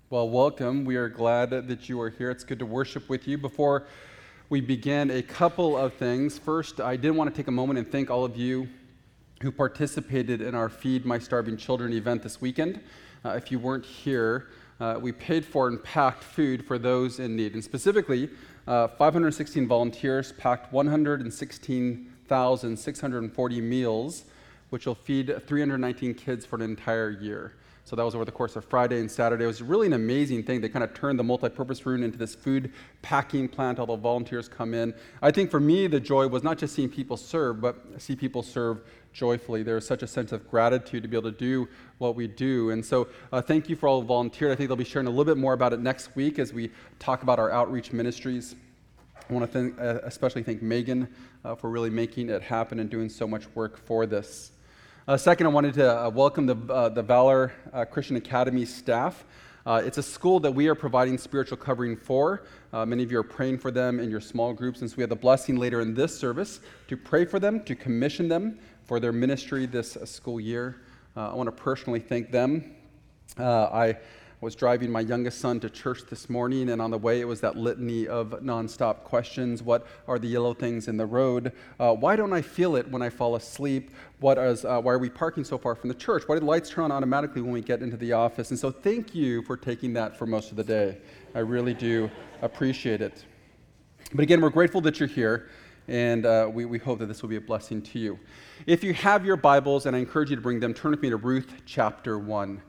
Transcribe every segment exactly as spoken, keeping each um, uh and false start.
Well, welcome. We are glad that you are here. It's good to worship with you. Before we begin, a couple of things. First, I did want to take a moment and thank all of you who participated in our Feed My Starving Children event this weekend. Uh, if you weren't here, uh, we paid for and packed food for those in need. And specifically, uh, five hundred sixteen volunteers packed one hundred sixteen thousand six hundred forty meals, which will feed three hundred nineteen kids for an entire year. So that was over the course of Friday and Saturday. It was really an amazing thing. They kind of turned the multi-purpose room into this food packing plant. All the volunteers come in. I think for me, the joy was not just seeing people serve, but see people serve joyfully. There's such a sense of gratitude to be able to do what we do. And so uh, thank you for all the volunteers. I think they'll be sharing a little bit more about it next week as we talk about our outreach ministries. I want to thank, uh, especially thank Megan uh, for really making it happen and doing so much work for this. Uh, second, I wanted to uh, welcome the, uh, the Valor uh, Christian Academy staff. Uh, it's a school that we are providing spiritual covering for. Uh, many of you are praying for them in your small groups, and so we have the blessing later in this service to pray for them, to commission them for their ministry this uh, school year. Uh, I want to personally thank them. Uh, I was driving my youngest son to church this morning, and on the way it was that litany of nonstop questions. What are the yellow things in the road? Uh, why don't I feel it when I fall asleep? What is, uh, why are we parking so far from the church? Why do the lights turn on automatically when we get into the office? And so thank you for taking that for most of the day. I really do appreciate it. But again, we're grateful that you're here, and uh, we, we hope that this will be a blessing to you. If you have your Bibles, and I encourage you to bring them, turn with me to Ruth chapter one.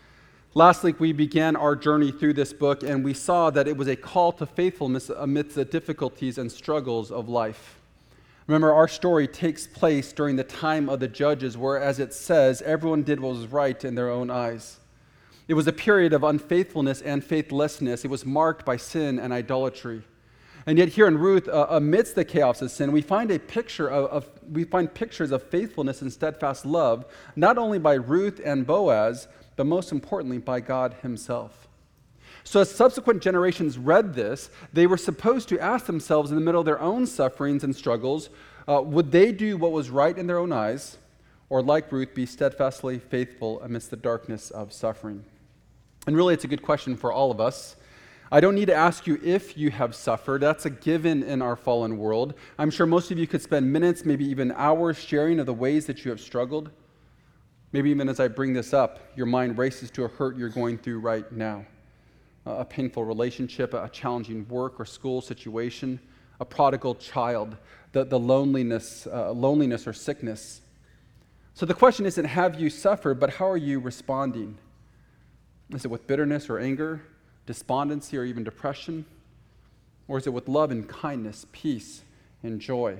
Last week, we began our journey through this book, and we saw that it was a call to faithfulness amidst the difficulties and struggles of life. Remember, our story takes place during the time of the judges, where, as it says, everyone did what was right in their own eyes. It was a period of unfaithfulness and faithlessness. It was marked by sin and idolatry. And yet here in Ruth, uh, amidst the chaos of sin, we find a picture of, of we find pictures of faithfulness and steadfast love, not only by Ruth and Boaz, but most importantly, by God himself. So as subsequent generations read this, they were supposed to ask themselves in the middle of their own sufferings and struggles, uh, would they do what was right in their own eyes, or like Ruth, be steadfastly faithful amidst the darkness of suffering? And really, it's a good question for all of us. I don't need to ask you if you have suffered. That's a given in our fallen world. I'm sure most of you could spend minutes, maybe even hours, sharing of the ways that you have struggled. Maybe even as I bring this up, your mind races to a hurt you're going through right now. A painful relationship, a challenging work or school situation, a prodigal child, the, the loneliness, uh, loneliness or sickness. So the question isn't have you suffered, but how are you responding? Is it with bitterness or anger, despondency or even depression? Or is it with love and kindness, peace and joy?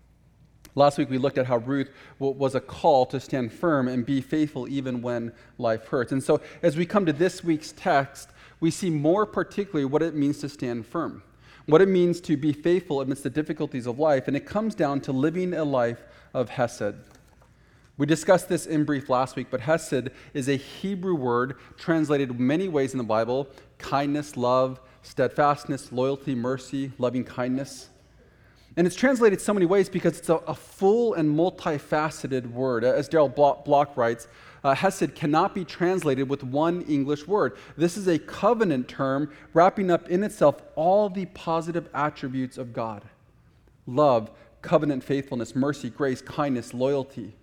Last week we looked at how Ruth was a call to stand firm and be faithful even when life hurts. And so as we come to this week's text, we see more particularly what it means to stand firm, what it means to be faithful amidst the difficulties of life, and it comes down to living a life of hesed. We discussed this in brief last week, but hesed is a Hebrew word translated many ways in the Bible: kindness, love, steadfastness, loyalty, mercy, loving kindness. And it's translated so many ways because it's a, a full and multifaceted word. As Darrell Block writes, uh, hesed cannot be translated with one English word. This is a covenant term wrapping up in itself all the positive attributes of God: love, covenant faithfulness, mercy, grace, kindness, loyalty.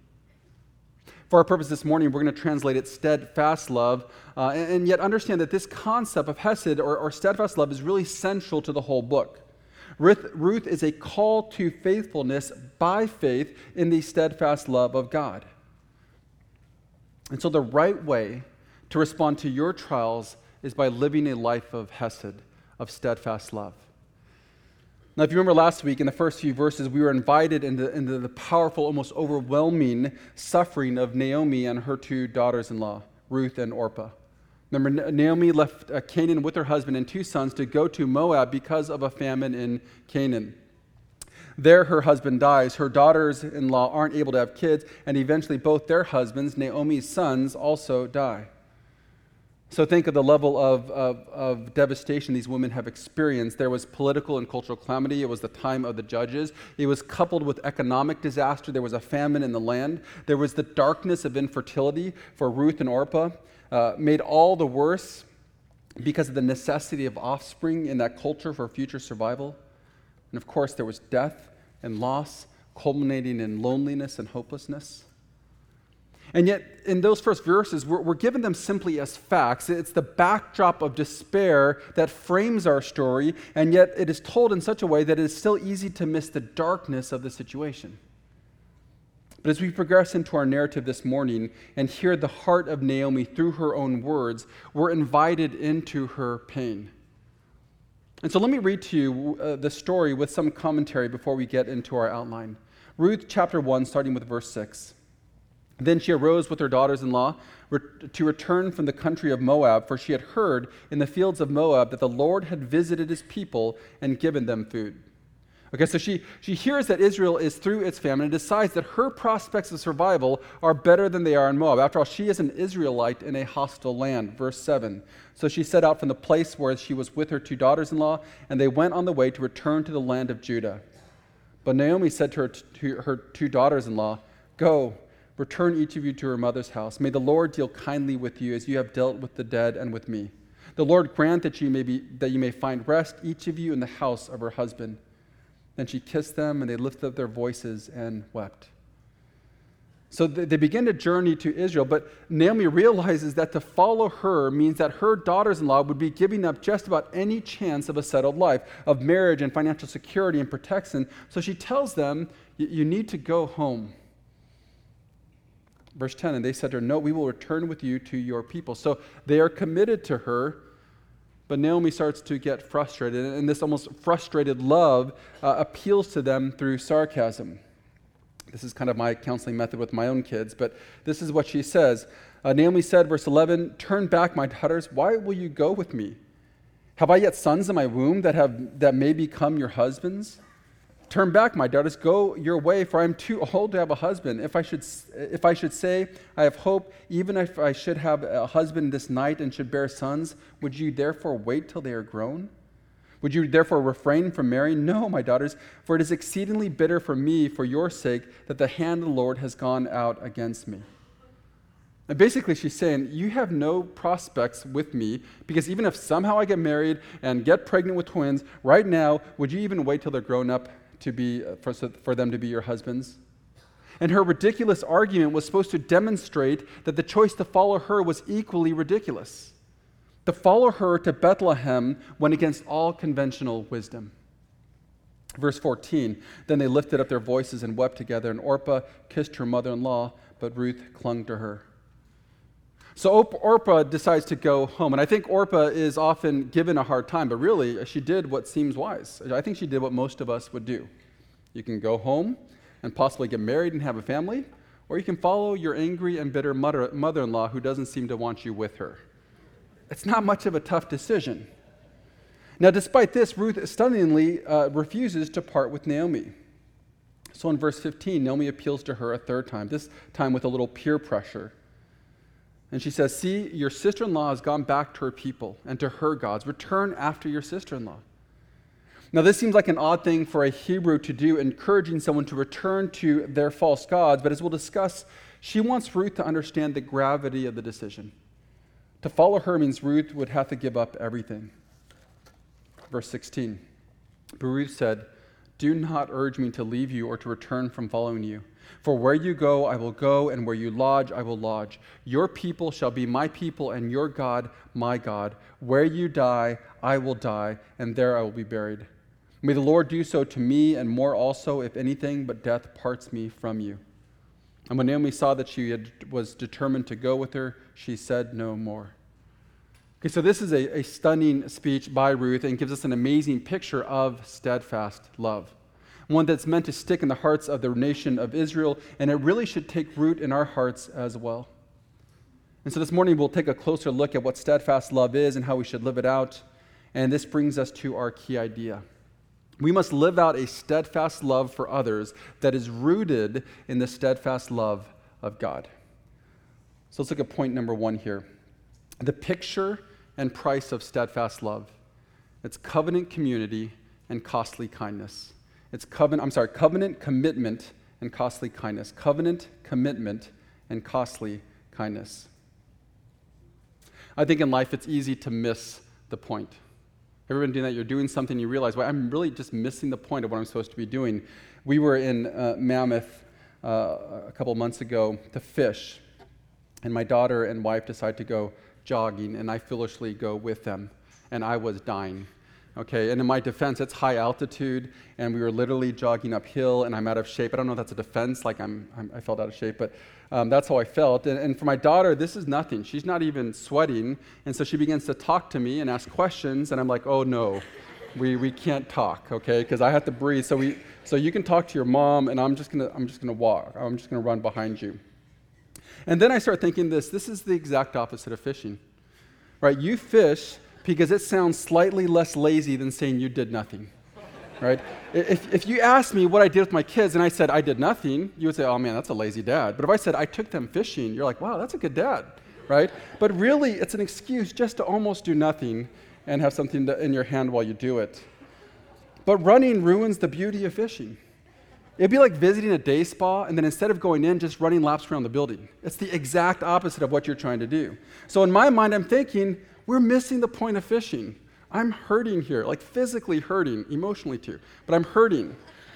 For our purpose this morning, we're going to translate it steadfast love, uh, and, and yet understand that this concept of hesed or, or steadfast love is really central to the whole book. Ruth, Ruth is a call to faithfulness by faith in the steadfast love of God. And so the right way to respond to your trials is by living a life of hesed, of steadfast love. Now, if you remember last week, in the first few verses, we were invited into, into the powerful, almost overwhelming suffering of Naomi and her two daughters-in-law, Ruth and Orpah. Remember, Naomi left uh, Canaan with her husband and two sons to go to Moab because of a famine in Canaan. There, her husband dies. Her daughters-in-law aren't able to have kids, and eventually both their husbands, Naomi's sons, also die. So think of the level of, of, of devastation these women have experienced. There was political and cultural calamity. It was the time of the judges. It was coupled with economic disaster. There was a famine in the land. There was the darkness of infertility for Ruth and Orpah. Uh, made all the worse, because of the necessity of offspring in that culture for future survival. And of course, there was death and loss, culminating in loneliness and hopelessness. And yet, in those first verses, we're, we're given them simply as facts. It's the backdrop of despair that frames our story, and yet it is told in such a way that it is still easy to miss the darkness of the situation. But as we progress into our narrative this morning and hear the heart of Naomi through her own words, we're invited into her pain. And so let me read to you uh, the story with some commentary before we get into our outline. Ruth chapter one, starting with verse six. Then she arose with her daughters-in-law re- to return from the country of Moab, for she had heard in the fields of Moab that the Lord had visited his people and given them food. Okay, so she, she hears that Israel is through its famine and decides that her prospects of survival are better than they are in Moab. After all, she is an Israelite in a hostile land. Verse seven. So she set out from the place where she was with her two daughters-in-law, and they went on the way to return to the land of Judah. But Naomi said to her, to her two daughters-in-law, "Go, return each of you to her mother's house. May the Lord deal kindly with you as you have dealt with the dead and with me. The Lord grant that you may be that you may find rest, each of you in the house of her husband." Then she kissed them, and they lifted up their voices and wept. So they begin to journey to Israel, but Naomi realizes that to follow her means that her daughters-in-law would be giving up just about any chance of a settled life, of marriage and financial security and protection. So she tells them, you need to go home. Verse ten, and they said to her, "No, we will return with you to your people." So they are committed to her. But Naomi starts to get frustrated, and this almost frustrated love uh, appeals to them through sarcasm. This is kind of my counseling method with my own kids, but this is what she says. Uh, Naomi said, verse eleven, "Turn back, my daughters. Why will you go with me? Have I yet sons in my womb that have that may become your husbands? Turn back, my daughters, go your way, for I am too old to have a husband. If I should if I should say, I have hope, even if I should have a husband this night and should bear sons, would you therefore wait till they are grown? Would you therefore refrain from marrying? No, my daughters, for it is exceedingly bitter for me, for your sake, that the hand of the Lord has gone out against me." And basically she's saying, you have no prospects with me, because even if somehow I get married and get pregnant with twins, right now, would you even wait till they're grown up to be for, for them to be your husbands? And her ridiculous argument was supposed to demonstrate that the choice to follow her was equally ridiculous. To follow her to Bethlehem went against all conventional wisdom. Verse fourteen, then they lifted up their voices and wept together, and Orpah kissed her mother-in-law, but Ruth clung to her. So Orpah decides to go home, and I think Orpah is often given a hard time, but really she did what seems wise. I think she did what most of us would do. You can go home and possibly get married and have a family, or you can follow your angry and bitter mother, mother-in-law who doesn't seem to want you with her. It's not much of a tough decision. Now, despite this, Ruth stunningly uh, refuses to part with Naomi. So in verse fifteen, Naomi appeals to her a third time, this time with a little peer pressure. And she says, "See, your sister-in-law has gone back to her people and to her gods. Return after your sister-in-law." Now, this seems like an odd thing for a Hebrew to do, encouraging someone to return to their false gods. But as we'll discuss, she wants Ruth to understand the gravity of the decision. To follow her means Ruth would have to give up everything. Verse sixteen, but Ruth said, "Do not urge me to leave you or to return from following you. For where you go, I will go, and where you lodge, I will lodge. Your people shall be my people, and your God, my God. Where you die, I will die, and there I will be buried. May the Lord do so to me, and more also, if anything but death parts me from you." And when Naomi saw that she had, was determined to go with her, she said no more. Okay, so this is a, a stunning speech by Ruth and gives us an amazing picture of steadfast love. One that's meant to stick in the hearts of the nation of Israel, and it really should take root in our hearts as well. And so this morning we'll take a closer look at what steadfast love is and how we should live it out. And this brings us to our key idea. We must live out a steadfast love for others that is rooted in the steadfast love of God. So let's look at point number one here. The picture and price of steadfast love. It's covenant community and costly kindness. It's covenant, I'm sorry, covenant commitment and costly kindness. Covenant commitment and costly kindness. I think in life it's easy to miss the point. Ever been doing that? You're doing something, you realize, well, I'm really just missing the point of what I'm supposed to be doing. We were in uh, Mammoth uh, a couple months ago to fish, and my daughter and wife decided to go jogging, and I foolishly go with them, and I was dying. Okay, and in my defense, it's high altitude, and we were literally jogging uphill, and I'm out of shape. I don't know if that's a defense, like I'm, I'm I felt out of shape, but um, that's how I felt. And, and for my daughter, this is nothing. She's not even sweating, and so she begins to talk to me and ask questions, and I'm like, oh no, we we can't talk, okay, because I have to breathe. So we so you can talk to your mom, and I'm just gonna I'm just gonna walk. I'm just gonna run behind you. And then I start thinking this. This is the exact opposite of fishing, right? You fish because it sounds slightly less lazy than saying you did nothing, right? If, if you asked me what I did with my kids and I said I did nothing, you would say, oh man, that's a lazy dad. But if I said I took them fishing, you're like, wow, that's a good dad, right? But really, it's an excuse just to almost do nothing and have something to, in your hand while you do it. But running ruins the beauty of fishing. It'd be like visiting a day spa and then instead of going in, just running laps around the building. It's the exact opposite of what you're trying to do. So in my mind, I'm thinking, we're missing the point of fishing. I'm hurting here, like physically hurting, emotionally too, but I'm hurting.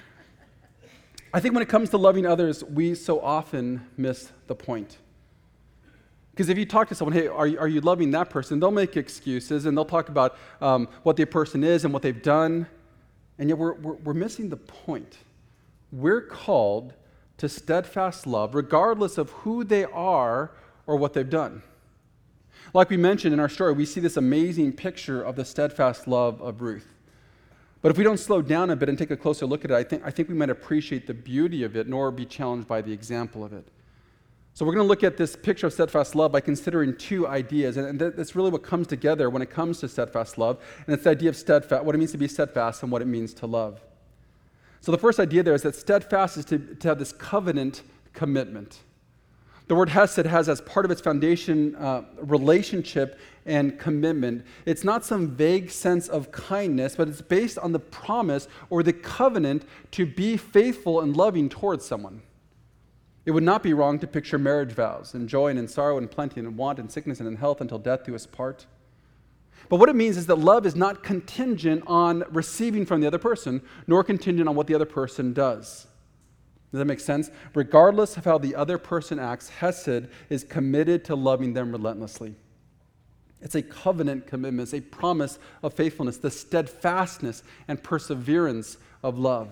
I think when it comes to loving others, we so often miss the point. Because if you talk to someone, hey, are you, are you loving that person? They'll make excuses and they'll talk about um, what the person is and what they've done, and yet we're, we're, we're missing the point. We're called to steadfast love regardless of who they are or what they've done. Like we mentioned in our story, we see this amazing picture of the steadfast love of Ruth. But if we don't slow down a bit and take a closer look at it, I think, I think we might appreciate the beauty of it, nor be challenged by the example of it. So we're going to look at this picture of steadfast love by considering two ideas, and that's really what comes together when it comes to steadfast love, and it's the idea of steadfast, what it means to be steadfast and what it means to love. So the first idea there is that steadfast is to, to have this covenant commitment. The word hesed has as part of its foundation uh, relationship and commitment. It's not some vague sense of kindness, but it's based on the promise or the covenant to be faithful and loving towards someone. It would not be wrong to picture marriage vows in joy and in sorrow and plenty and in want and sickness and in health until death do us part. But what it means is that love is not contingent on receiving from the other person, nor contingent on what the other person does. Does that make sense? Regardless of how the other person acts, hesed is committed to loving them relentlessly. It's a covenant commitment, it's a promise of faithfulness, the steadfastness and perseverance of love.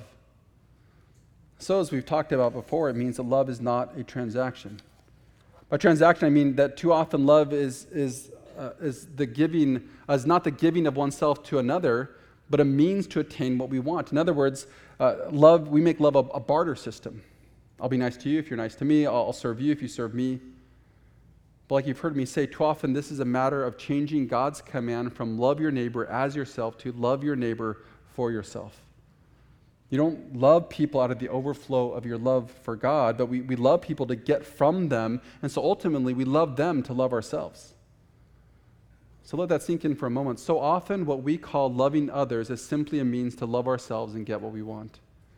So as we've talked about before, it means that love is not a transaction. By transaction, I mean that too often love is, is, uh, is, the giving, uh, is not the giving of oneself to another, but a means to attain what we want. In other words, uh, love, we make love a, a barter system. I'll be nice to you if you're nice to me. I'll, I'll serve you if you serve me. But like you've heard me say, too often this is a matter of changing God's command from love your neighbor as yourself to love your neighbor for yourself. You don't love people out of the overflow of your love for God, but we, we love people to get from them, and so ultimately we love them to love ourselves. So let that sink in for a moment. So often what we call loving others is simply a means to love ourselves and get what we want.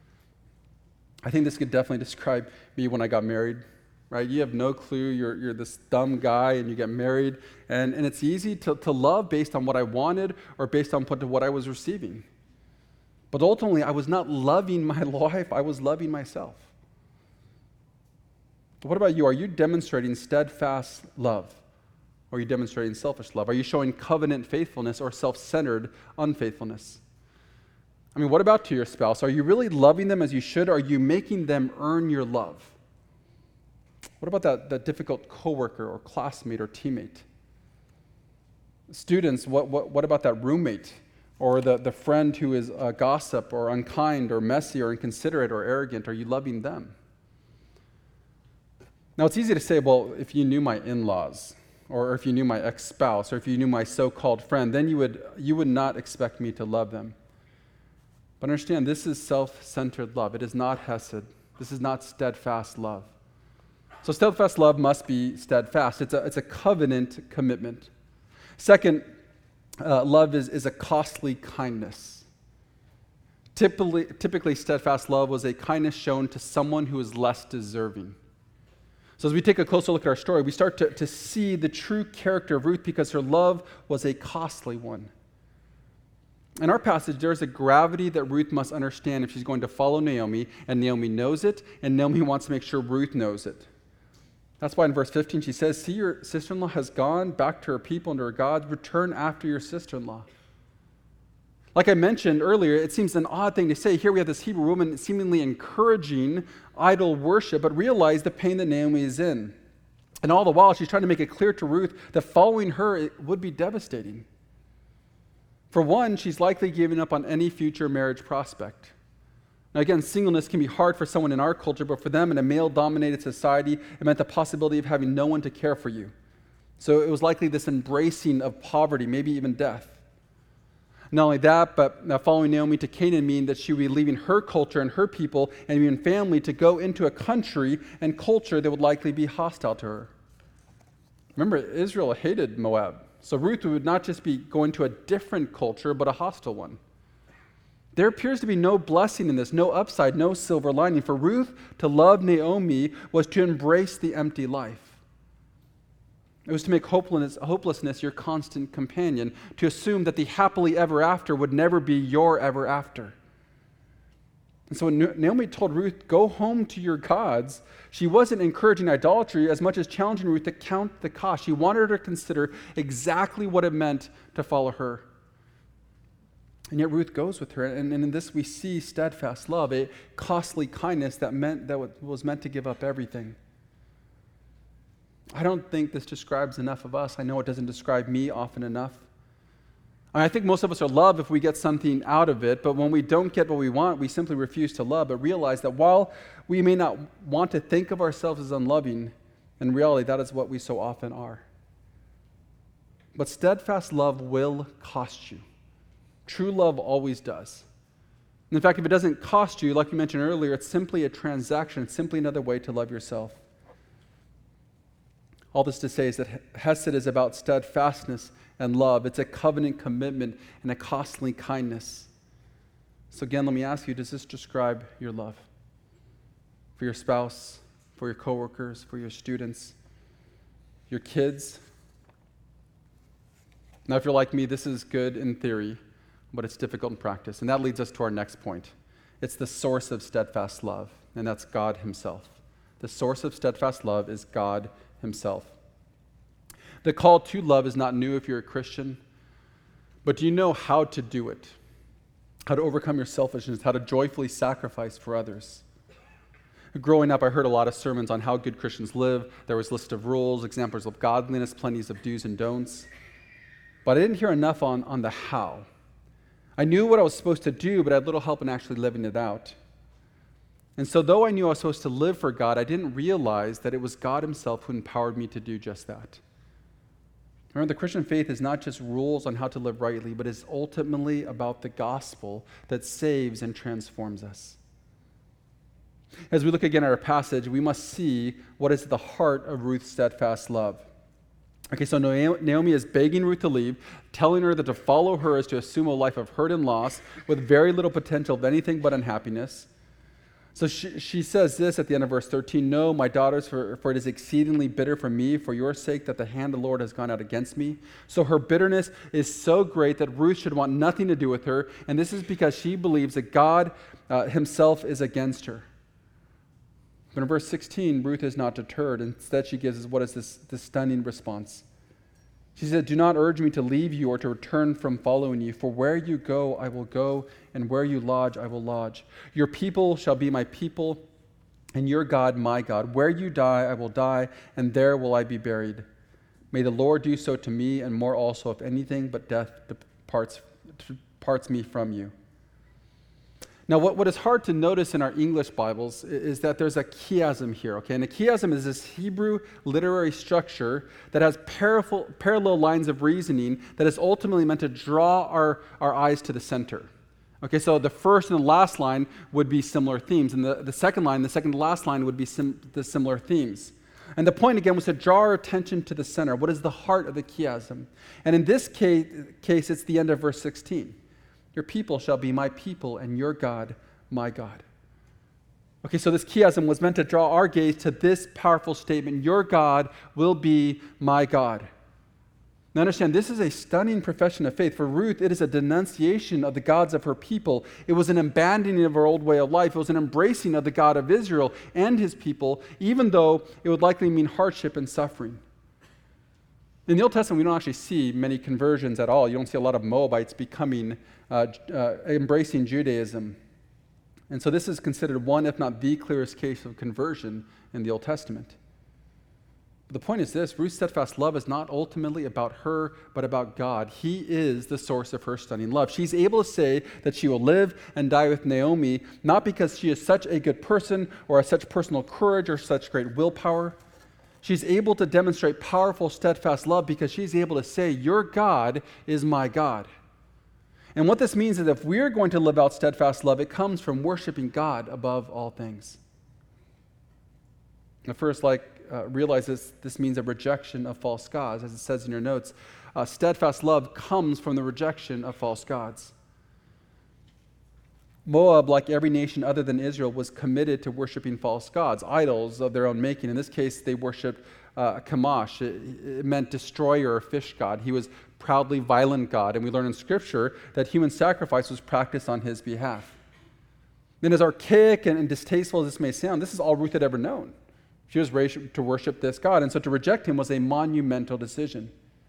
I think this could definitely describe me when I got married, right? You have no clue. You're, you're this dumb guy and you get married, and, and it's easy to, to love based on what I wanted or based on what I was receiving. But ultimately, I was not loving my wife, I was loving myself. What about you? Are you demonstrating steadfast love? Or are you demonstrating selfish love? Are you showing covenant faithfulness or self-centered unfaithfulness? I mean, what about to your spouse? Are you really loving them as you should? Or are you making them earn your love? What about that, that difficult coworker or classmate or teammate? Students, what, what, what about that roommate? Or the, the friend who is a gossip or unkind or messy or inconsiderate or arrogant? Are you loving them? Now, it's easy to say, well, if you knew my in-laws, or if you knew my ex-spouse, or if you knew my so-called friend, then you would, you would not expect me to love them. But understand, this is self-centered love. It is not hesed. This is not steadfast love. So steadfast love must be steadfast. It's a, it's a covenant commitment. Second, Uh, love is, is a costly kindness. Typically, typically, steadfast love was a kindness shown to someone who is less deserving. So as we take a closer look at our story, we start to, to see the true character of Ruth because her love was a costly one. In our passage, there's a gravity that Ruth must understand if she's going to follow Naomi, and Naomi knows it, and Naomi wants to make sure Ruth knows it. That's why in verse fifteen she says, "See, your sister-in-law has gone back to her people and to her gods. Return after your sister-in-law." Like I mentioned earlier, it seems an odd thing to say. Here we have this Hebrew woman seemingly encouraging idol worship, but realize the pain that Naomi is in. And all the while, she's trying to make it clear to Ruth that following her it would be devastating. For one, she's likely giving up on any future marriage prospect. Now again, singleness can be hard for someone in our culture, but for them in a male-dominated society, it meant the possibility of having no one to care for you. So it was likely this embracing of poverty, maybe even death. Not only that, but now following Naomi to Canaan mean that she would be leaving her culture and her people and even family to go into a country and culture that would likely be hostile to her. Remember, Israel hated Moab. So Ruth would not just be going to a different culture, but a hostile one. There appears to be no blessing in this, no upside, no silver lining. For Ruth to love Naomi was to embrace the empty life. It was to make hopelessness, hopelessness your constant companion, to assume that the happily ever after would never be your ever after. And so when Naomi told Ruth, "Go home to your gods," she wasn't encouraging idolatry as much as challenging Ruth to count the cost. She wanted her to consider exactly what it meant to follow her. And yet Ruth goes with her, and, and in this we see steadfast love, a costly kindness that meant that was meant to give up everything. I don't think this describes enough of us. I know it doesn't describe me often enough. I think most of us are loved if we get something out of it, but when we don't get what we want, we simply refuse to love, but realize that while we may not want to think of ourselves as unloving, in reality, that is what we so often are. But steadfast love will cost you. True love always does. And in fact, if it doesn't cost you, like we mentioned earlier, it's simply a transaction. It's simply another way to love yourself. All this to say is that Hesed is about steadfastness and love. It's a covenant commitment and a costly kindness. So again, let me ask you, does this describe your love? For your spouse, for your coworkers, for your students, your kids? Now, if you're like me, this is good in theory, but it's difficult in practice. And that leads us to our next point. It's the source of steadfast love, and that's God himself. The source of steadfast love is God himself. The call to love is not new if you're a Christian, but do you know how to do it? How to overcome your selfishness, how to joyfully sacrifice for others. Growing up, I heard a lot of sermons on how good Christians live. There was a list of rules, examples of godliness, plenty of do's and don'ts. But I didn't hear enough on, on the how. I knew what I was supposed to do, but I had little help in actually living it out. And so though I knew I was supposed to live for God, I didn't realize that it was God himself who empowered me to do just that. Remember, the Christian faith is not just rules on how to live rightly, but is ultimately about the gospel that saves and transforms us. As we look again at our passage, we must see what is at the heart of Ruth's steadfast love. Okay, so Naomi is begging Ruth to leave, telling her that to follow her is to assume a life of hurt and loss with very little potential of anything but unhappiness. So she, she says this at the end of verse thirteen, "No, my daughters, for, for it is exceedingly bitter for me, for your sake, that the hand of the Lord has gone out against me." So her bitterness is so great that Ruth should want nothing to do with her, and this is because she believes that God uh, himself is against her. But in verse sixteen, Ruth is not deterred. Instead, she gives us what is this, this stunning response. She said, "Do not urge me to leave you or to return from following you, for where you go, I will go, and where you lodge, I will lodge. Your people shall be my people, and your God, my God. Where you die, I will die, and there will I be buried. May the Lord do so to me, and more also, if anything but death departs, departs me from you." Now, what, what is hard to notice in our English Bibles is that there's a chiasm here, okay? And a chiasm is this Hebrew literary structure that has parallel, parallel lines of reasoning that is ultimately meant to draw our, our eyes to the center. Okay, so the first and the last line would be similar themes, and the, the second line, the second to last line would be sim, the similar themes. And the point, again, was to draw our attention to the center. What is the heart of the chiasm? And in this case, case it's the end of verse sixteen. Your people shall be my people, and your God, my God. Okay, so this chiasm was meant to draw our gaze to this powerful statement: your God will be my God. Now understand, this is a stunning profession of faith. For Ruth, it is a denunciation of the gods of her people. It was an abandoning of her old way of life. It was an embracing of the God of Israel and his people, even though it would likely mean hardship and suffering. In the Old Testament, we don't actually see many conversions at all. You don't see a lot of Moabites becoming, uh, uh, embracing Judaism. And so this is considered one, if not the clearest case of conversion in the Old Testament. But the point is this: Ruth's steadfast love is not ultimately about her, but about God. He is the source of her stunning love. She's able to say that she will live and die with Naomi, not because she is such a good person or has such personal courage or such great willpower. She's able to demonstrate powerful, steadfast love because she's able to say, your God is my God. And what this means is if we're going to live out steadfast love, it comes from worshiping God above all things. Now, first, like, uh, realize this, this means a rejection of false gods. As it says in your notes, uh, steadfast love comes from the rejection of false gods. Moab, like every nation other than Israel, was committed to worshiping false gods, idols of their own making. In this case, they worshipped uh, Chemosh. It, it meant destroyer or fish god. He was proudly violent god, and we learn in Scripture that human sacrifice was practiced on his behalf. Then, as archaic and, and distasteful as this may sound, this is all Ruth had ever known. She was raised to worship this God, and so to reject him was a monumental decision.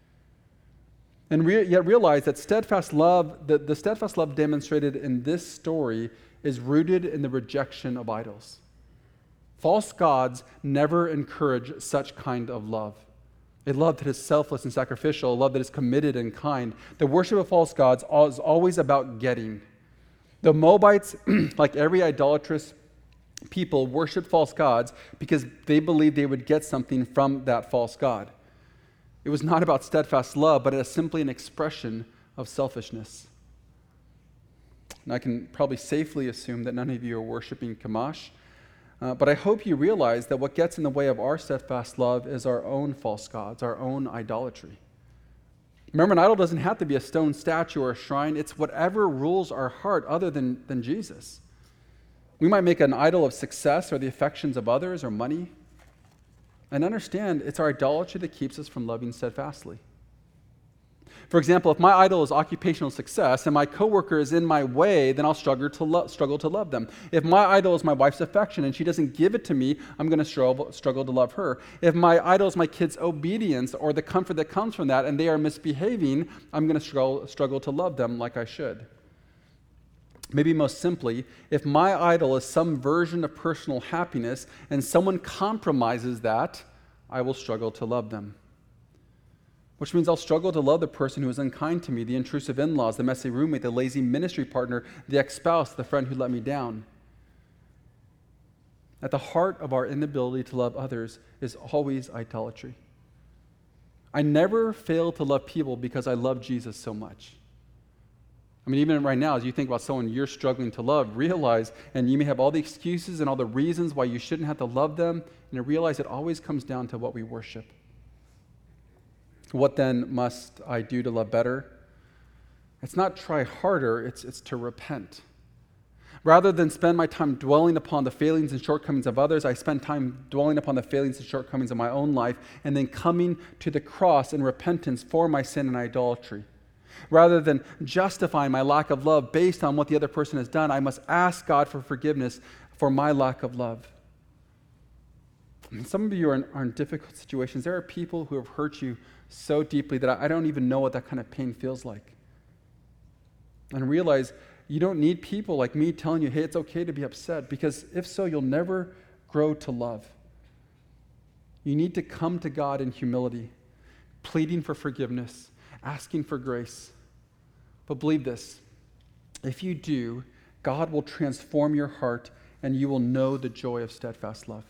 And re- yet realize that steadfast love, the, the steadfast love demonstrated in this story is rooted in the rejection of idols. False gods never encourage such kind of love. A love that is selfless and sacrificial, a love that is committed and kind. The worship of false gods is always about getting. The Moabites, like every idolatrous people, worshiped false gods because they believed they would get something from that false god. It was not about steadfast love, but it is simply an expression of selfishness. And I can probably safely assume that none of you are worshiping Chemosh, uh, but I hope you realize that what gets in the way of our steadfast love is our own false gods, our own idolatry. Remember, an idol doesn't have to be a stone statue or a shrine. It's whatever rules our heart other than, than Jesus. We might make an idol of success or the affections of others or money. And understand, it's our idolatry that keeps us from loving steadfastly. For example, if my idol is occupational success and my coworker is in my way, then I'll struggle to, lo- struggle to love them. If my idol is my wife's affection and she doesn't give it to me, I'm going to struggle, struggle to love her. If my idol is my kid's obedience or the comfort that comes from that and they are misbehaving, I'm going to struggle, struggle to love them like I should. Maybe most simply, if my idol is some version of personal happiness and someone compromises that, I will struggle to love them. Which means I'll struggle to love the person who is unkind to me, the intrusive in-laws, the messy roommate, the lazy ministry partner, the ex-spouse, the friend who let me down. At the heart of our inability to love others is always idolatry. I never fail to love people because I love Jesus so much. I mean, even right now, as you think about someone you're struggling to love, realize, and you may have all the excuses and all the reasons why you shouldn't have to love them, and realize it always comes down to what we worship. What then must I do to love better? It's not try harder, it's, it's to repent. Rather than spend my time dwelling upon the failings and shortcomings of others, I spend time dwelling upon the failings and shortcomings of my own life, and then coming to the cross in repentance for my sin and idolatry. Rather than justifying my lack of love based on what the other person has done, I must ask God for forgiveness for my lack of love. I mean, some of you are in, are in difficult situations. There are people who have hurt you so deeply that I don't even know what that kind of pain feels like. And realize you don't need people like me telling you, hey, it's okay to be upset, because if so, you'll never grow to love. You need to come to God in humility, pleading for forgiveness, asking for grace. But believe this, if you do, God will transform your heart and you will know the joy of steadfast love.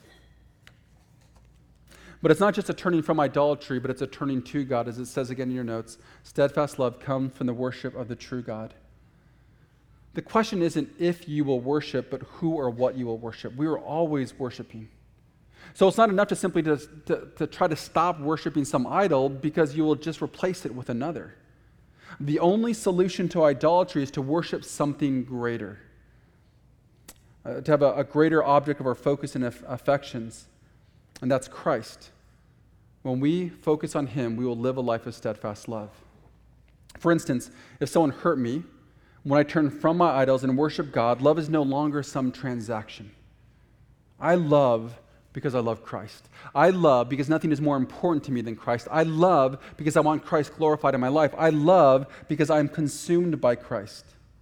But it's not just a turning from idolatry, but it's a turning to God, as it says again in your notes. Steadfast love comes from the worship of the true God. The question isn't if you will worship, but who or what you will worship. We are always worshiping. So it's not enough to simply to, to, to try to stop worshiping some idol, because you will just replace it with another. The only solution to idolatry is to worship something greater. uh, to have a, a greater object of our focus and aff- affections, and that's Christ. When we focus on him, we will live a life of steadfast love. For instance, if someone hurt me, when I turn from my idols and worship God, love is no longer some transaction. I love because I love Christ. I love because nothing is more important to me than Christ. I love because I want Christ glorified in my life. I love because I'm consumed by Christ.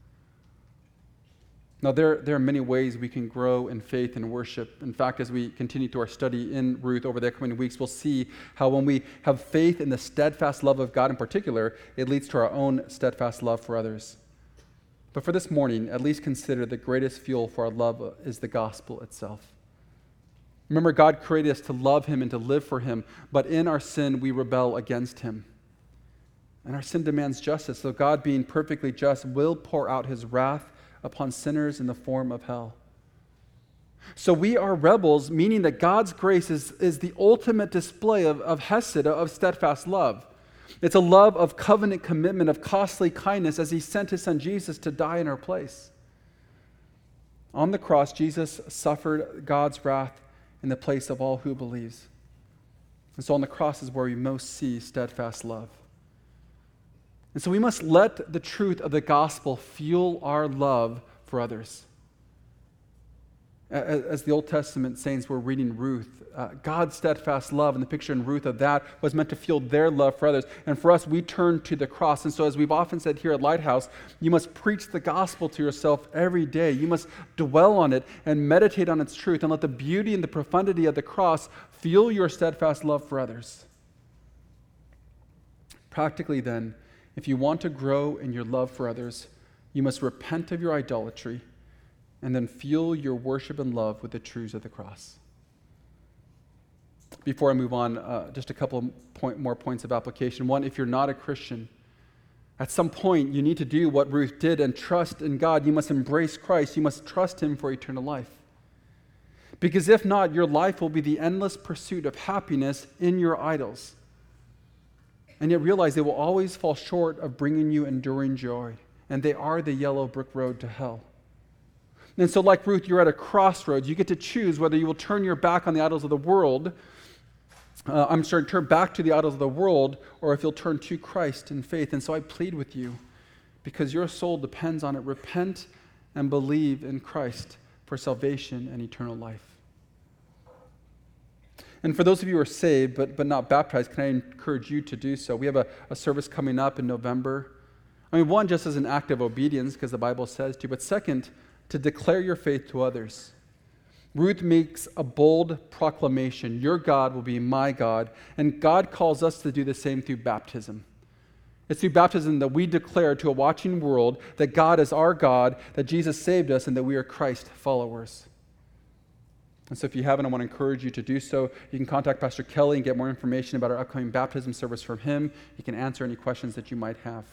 Now, there, there are many ways we can grow in faith and worship. In fact, as we continue to our study in Ruth over the coming weeks, we'll see how when we have faith in the steadfast love of God in particular, it leads to our own steadfast love for others. But for this morning, at least consider the greatest fuel for our love is the gospel itself. Remember, God created us to love him and to live for him, but in our sin, we rebel against him. And our sin demands justice, so God, being perfectly just, will pour out his wrath upon sinners in the form of hell. So we are rebels, meaning that God's grace is, is the ultimate display of, of hesed, of steadfast love. It's a love of covenant commitment, of costly kindness, as he sent his son Jesus to die in our place. On the cross, Jesus suffered God's wrath in the place of all who believes. And so on the cross is where we most see steadfast love. And so we must let the truth of the gospel fuel our love for others. As the Old Testament saints were reading Ruth, uh, God's steadfast love, and the picture in Ruth of that was meant to fuel their love for others. And for us, we turn to the cross. And so as we've often said here at Lighthouse, you must preach the gospel to yourself every day. You must dwell on it and meditate on its truth and let the beauty and the profundity of the cross fuel your steadfast love for others. Practically then, if you want to grow in your love for others, you must repent of your idolatry and then fuel your worship and love with the truths of the cross. Before I move on, uh, just a couple point, more points of application. One, if you're not a Christian, at some point you need to do what Ruth did and trust in God. You must embrace Christ. You must trust him for eternal life. Because if not, your life will be the endless pursuit of happiness in your idols. And yet realize they will always fall short of bringing you enduring joy. And they are the yellow brick road to hell. And so like Ruth, you're at a crossroads. You get to choose whether you will turn your back on the idols of the world, uh, I'm sorry, turn back to the idols of the world, or if you'll turn to Christ in faith. And so I plead with you, because your soul depends on it, repent and believe in Christ for salvation and eternal life. And for those of you who are saved but, but not baptized, can I encourage you to do so? We have a, a service coming up in November. I mean, one, just as an act of obedience, because the Bible says to, but second, to declare your faith to others. Ruth makes a bold proclamation. Your God will be my God. And God calls us to do the same through baptism. It's through baptism that we declare to a watching world that God is our God, that Jesus saved us, and that we are Christ followers. And so if you haven't, I want to encourage you to do so. You can contact Pastor Kelly and get more information about our upcoming baptism service from him. He can answer any questions that you might have.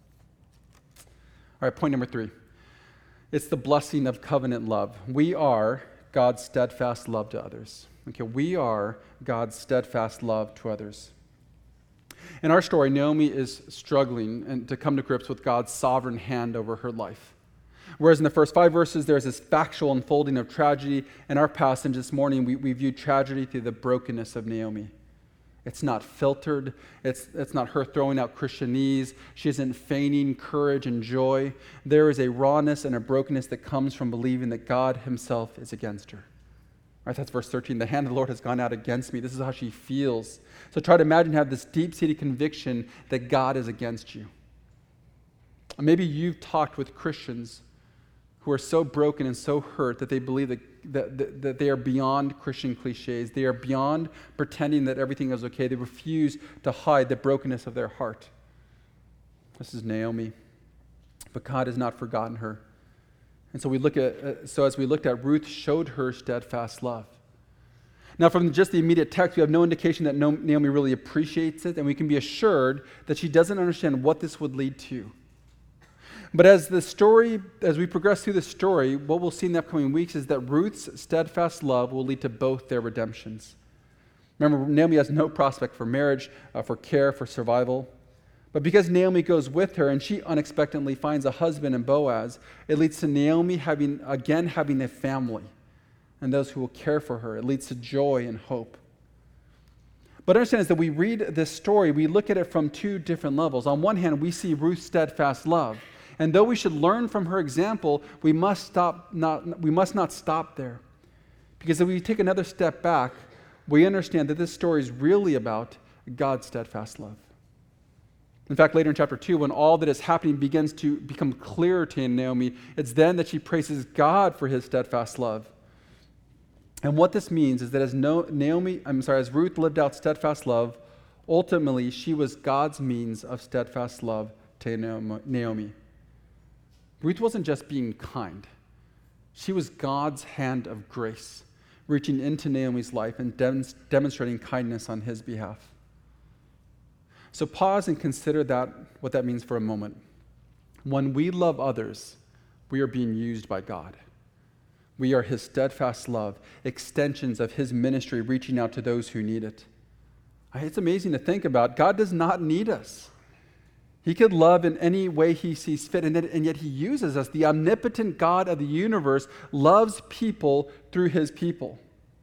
All right, point number three. It's the blessing of covenant love. We are God's steadfast love to others. Okay, we are God's steadfast love to others. In our story, Naomi is struggling and to come to grips with God's sovereign hand over her life. Whereas in the first five verses, there's this factual unfolding of tragedy. In our passage this morning, we, we view tragedy through the brokenness of Naomi. It's not filtered. It's, it's not her throwing out Christianese. She isn't feigning courage and joy. There is a rawness and a brokenness that comes from believing that God himself is against her. All right, that's verse thirteen. The hand of the Lord has gone out against me. This is how she feels. So try to imagine have this deep-seated conviction that God is against you. Maybe you've talked with Christians who are so broken and so hurt that they believe that, that, that, that they are beyond Christian cliches. They are beyond pretending that everything is okay. They refuse to hide the brokenness of their heart. This is Naomi. But God has not forgotten her. And so we look at uh, so as we looked at, Ruth showed her steadfast love. Now, from just the immediate text, we have no indication that Naomi really appreciates it, and we can be assured that she doesn't understand what this would lead to. But as the story, as we progress through the story, what we'll see in the upcoming weeks is that Ruth's steadfast love will lead to both their redemptions. Remember, Naomi has no prospect for marriage, uh, for care, for survival. But because Naomi goes with her and she unexpectedly finds a husband in Boaz, it leads to Naomi having, again, having a family and those who will care for her. It leads to joy and hope. But understand is that we read this story, we look at it from two different levels. On one hand, we see Ruth's steadfast love. And though we should learn from her example, we must stop not we must not stop there. Because if we take another step back, we understand that this story is really about God's steadfast love. In fact, later in chapter two, when all that is happening begins to become clearer to Naomi, it's then that she praises God for his steadfast love. And what this means is that as Naomi, I'm sorry, as Ruth lived out steadfast love, ultimately she was God's means of steadfast love to Naomi. Ruth wasn't just being kind. She was God's hand of grace, reaching into Naomi's life and dem- demonstrating kindness on his behalf. So pause and consider that what that means for a moment. When we love others, we are being used by God. We are his steadfast love, extensions of his ministry reaching out to those who need it. It's amazing to think about. God does not need us. He could love in any way he sees fit, and yet, and yet he uses us. The omnipotent God of the universe loves people through his people.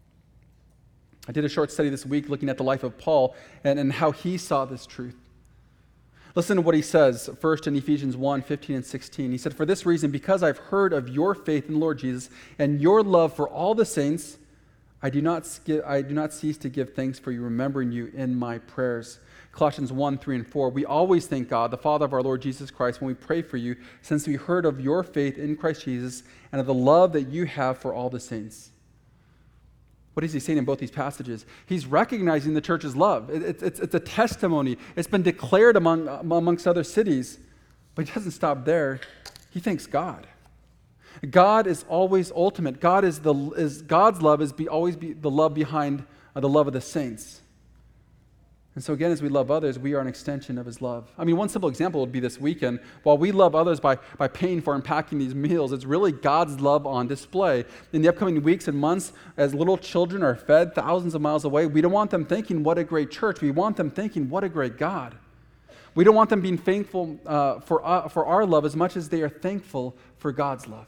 I did a short study this week looking at the life of Paul and, and how he saw this truth. Listen to what he says first in Ephesians one, fifteen and sixteen. He said, "For this reason, because I've heard of your faith in the Lord Jesus and your love for all the saints, I do not, sk- I do not cease to give thanks for you, remembering you in my prayers." Colossians one, three, and four. "We always thank God, the Father of our Lord Jesus Christ, when we pray for you, since we heard of your faith in Christ Jesus and of the love that you have for all the saints." What is he saying in both these passages? He's recognizing the church's love. It, it, it's, it's a testimony. It's been declared among, amongst other cities. But he doesn't stop there. He thanks God. God is always ultimate. God is the is God's love is be, always be the love behind uh, the love of the saints. And so again, as we love others, we are an extension of his love. I mean, one simple example would be this weekend. While we love others by, by paying for and packing these meals, it's really God's love on display. In the upcoming weeks and months, as little children are fed thousands of miles away, we don't want them thinking, what a great church. We want them thinking, what a great God. We don't want them being thankful uh, for, uh, for our love as much as they are thankful for God's love.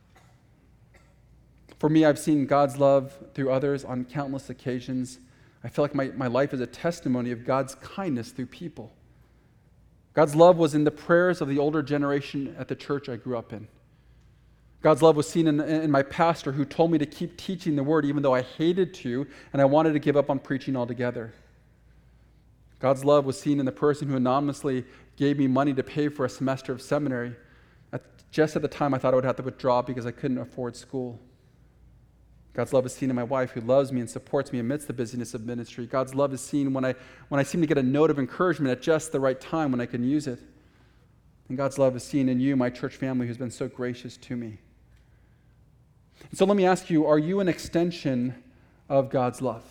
For me, I've seen God's love through others on countless occasions. I feel like my, my life is a testimony of God's kindness through people. God's love was in the prayers of the older generation at the church I grew up in. God's love was seen in, in my pastor who told me to keep teaching the word even though I hated to and I wanted to give up on preaching altogether. God's love was seen in the person who anonymously gave me money to pay for a semester of seminary. At, just at the time I thought I would have to withdraw because I couldn't afford school. God's love is seen in my wife who loves me and supports me amidst the busyness of ministry. God's love is seen when I when I seem to get a note of encouragement at just the right time when I can use it. And God's love is seen in you, my church family, who's been so gracious to me. And so let me ask you, are you an extension of God's love?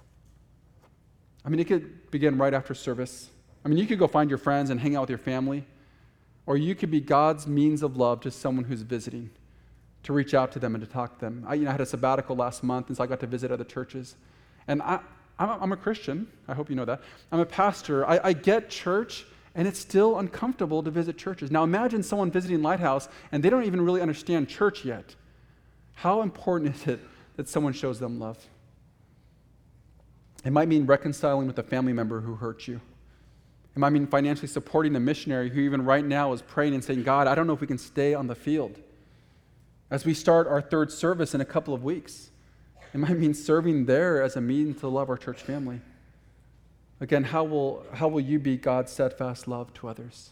I mean, it could begin right after service. I mean, you could go find your friends and hang out with your family, or you could be God's means of love to someone who's visiting, to reach out to them and to talk to them. I, you know, I had a sabbatical last month, and so I got to visit other churches. And I, I'm, a, I'm a Christian. I hope you know that. I'm a pastor. I, I get church, and it's still uncomfortable to visit churches. Now imagine someone visiting Lighthouse, and they don't even really understand church yet. How important is it that someone shows them love? It might mean reconciling with a family member who hurt you. It might mean financially supporting a missionary who even right now is praying and saying, God, I don't know if we can stay on the field. As we start our third service in a couple of weeks, it might mean serving there as a means to love our church family. Again, how will, how will you be God's steadfast love to others?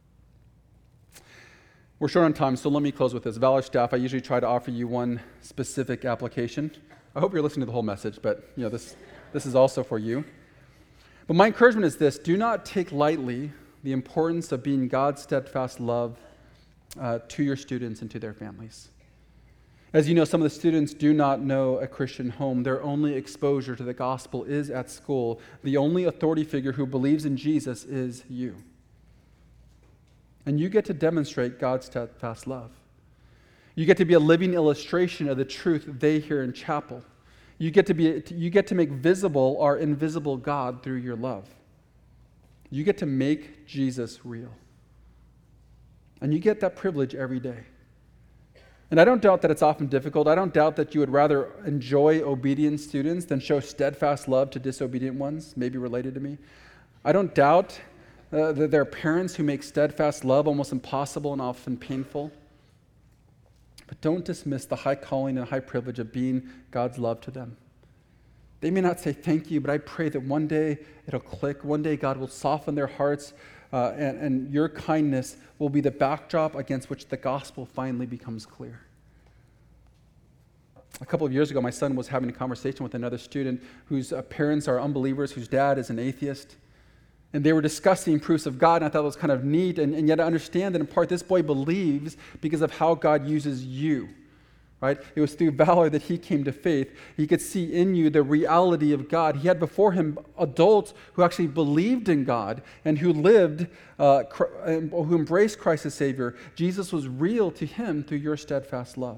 We're short on time, so let me close with this. Valor staff, I usually try to offer you one specific application. I hope you're listening to the whole message, but you know this, this is also for you. But my encouragement is this: do not take lightly the importance of being God's steadfast love uh, to your students and to their families. As you know, some of the students do not know a Christian home. Their only exposure to the gospel is at school. The only authority figure who believes in Jesus is you. And you get to demonstrate God's steadfast love. You get to be a living illustration of the truth they hear in chapel. You get to be, you get to make visible our invisible God through your love. You get to make Jesus real. And you get that privilege every day. And I don't doubt that it's often difficult. I don't doubt that you would rather enjoy obedient students than show steadfast love to disobedient ones, maybe related to me. I don't doubt uh, that there are parents who make steadfast love almost impossible and often painful. But don't dismiss the high calling and high privilege of being God's love to them. They may not say thank you, but I pray that one day it'll click. One day God will soften their hearts, uh, and, and your kindness will be the backdrop against which the gospel finally becomes clear. A couple of years ago, my son was having a conversation with another student whose uh, parents are unbelievers, whose dad is an atheist. And they were discussing proofs of God, and I thought it was kind of neat. And, and yet I understand that in part this boy believes because of how God uses you. Right? It was through Valor that he came to faith. He could see in you the reality of God. He had before him adults who actually believed in God and who lived, uh, who embraced Christ as Savior. Jesus was real to him through your steadfast love.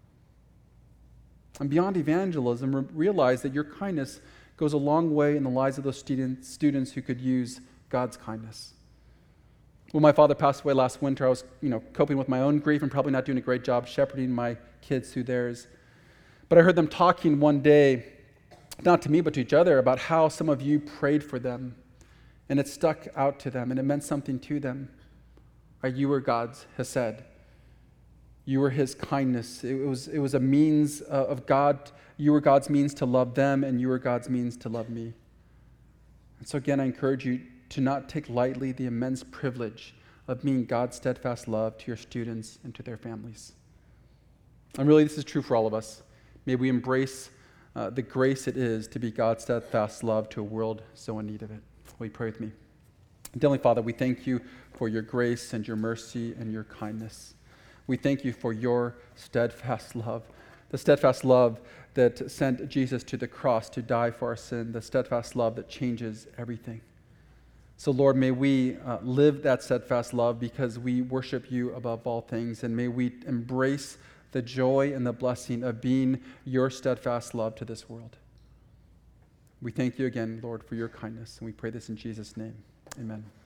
And beyond evangelism, re- realize that your kindness goes a long way in the lives of those students, students who could use God's kindness. When my father passed away last winter, I was, you know, coping with my own grief and probably not doing a great job shepherding my kids through theirs. But I heard them talking one day, not to me but to each other, about how some of you prayed for them, and it stuck out to them, and it meant something to them. Right? You were God's Hesed. You were His kindness. It was, it was a means of God. You were God's means to love them, and you were God's means to love me. And so again, I encourage you to not take lightly the immense privilege of being God's steadfast love to your students and to their families. And really, this is true for all of us. May we embrace uh, the grace it is to be God's steadfast love to a world so in need of it. Will you pray with me? Heavenly Father, we thank you for your grace and your mercy and your kindness. We thank you for your steadfast love, the steadfast love that sent Jesus to the cross to die for our sin, the steadfast love that changes everything. So, Lord, may we uh, live that steadfast love because we worship you above all things, and may we embrace the joy and the blessing of being your steadfast love to this world. We thank you again, Lord, for your kindness, and we pray this in Jesus' name. Amen.